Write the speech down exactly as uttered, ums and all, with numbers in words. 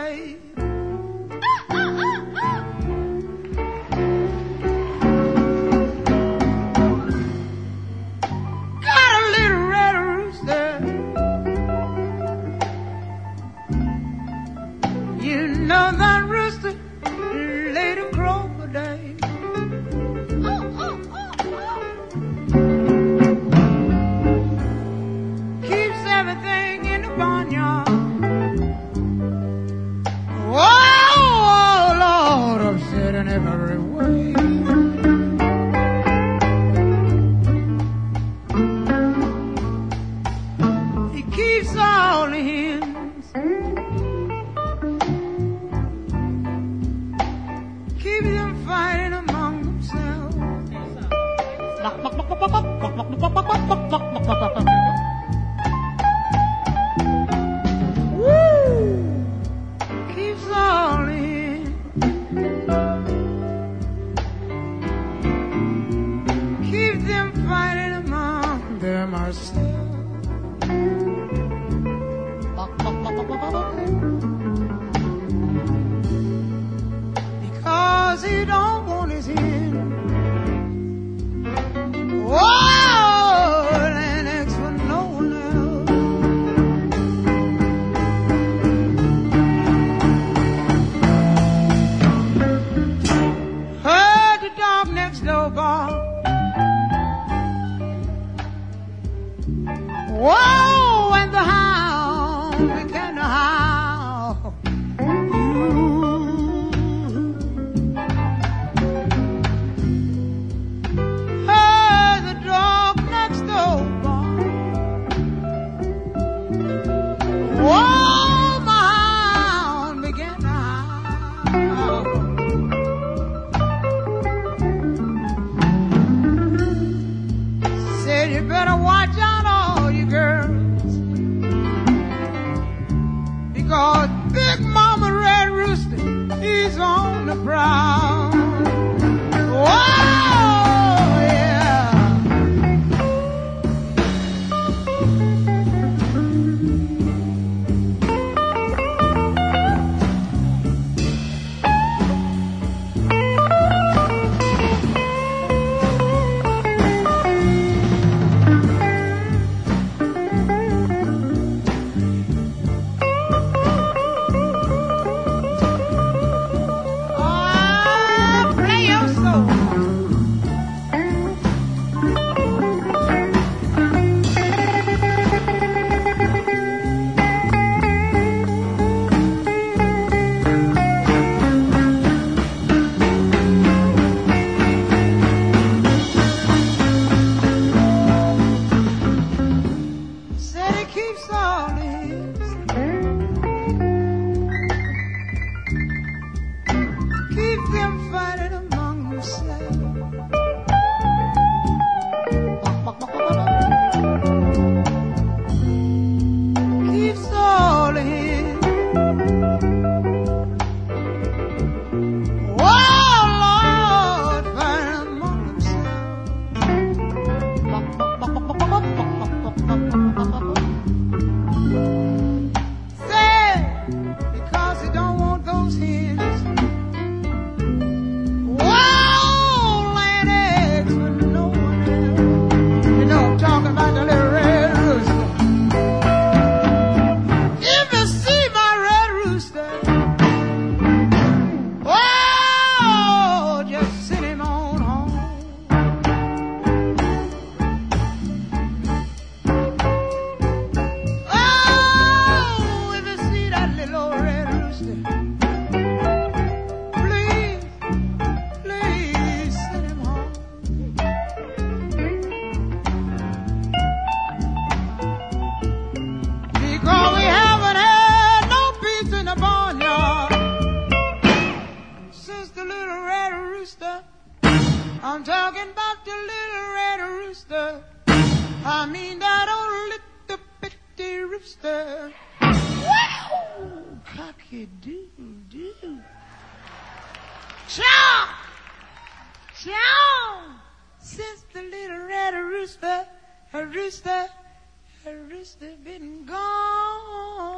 day. Got a little red rooster. You know that rooster laid a crow a day. Keeps everything in the barnyard. Oh, Lord, upset in every way. He keeps all the hens. Keep them fighting among themselves. Woo! Keeps all in. Keep them fighting among themselves. Because he don't want his hen. Oh, and ask for no one else. Heard the dog next door bark. Whoa, and the hound began to howl. Heard the dog next door bark. Whoa, my hound began to howl. Said you better watch out, all you girls, because Big Mama Red Rooster, he's on the prowl. Whoa, yeah. Ah, play your soul. Said he keeps all his. Keep them fighting among themselves. Keeps all his. Oh, Lord, fighting among themselves. Say, because he don't want those hens. Whoa, land eggs with no one else. You know I'm talking about the little red rooster. If you see my red rooster, oh, just send him on home. Oh, if you see that little old red rooster, please, please send him home. Because we haven't had no peace in the barnyard since the little red rooster. I'm talking about the little red rooster. I mean that old little bitty rooster. Wow! Cocky-doo-doo. Chow! Chow! Since the little red rooster, a rooster, a rooster been gone.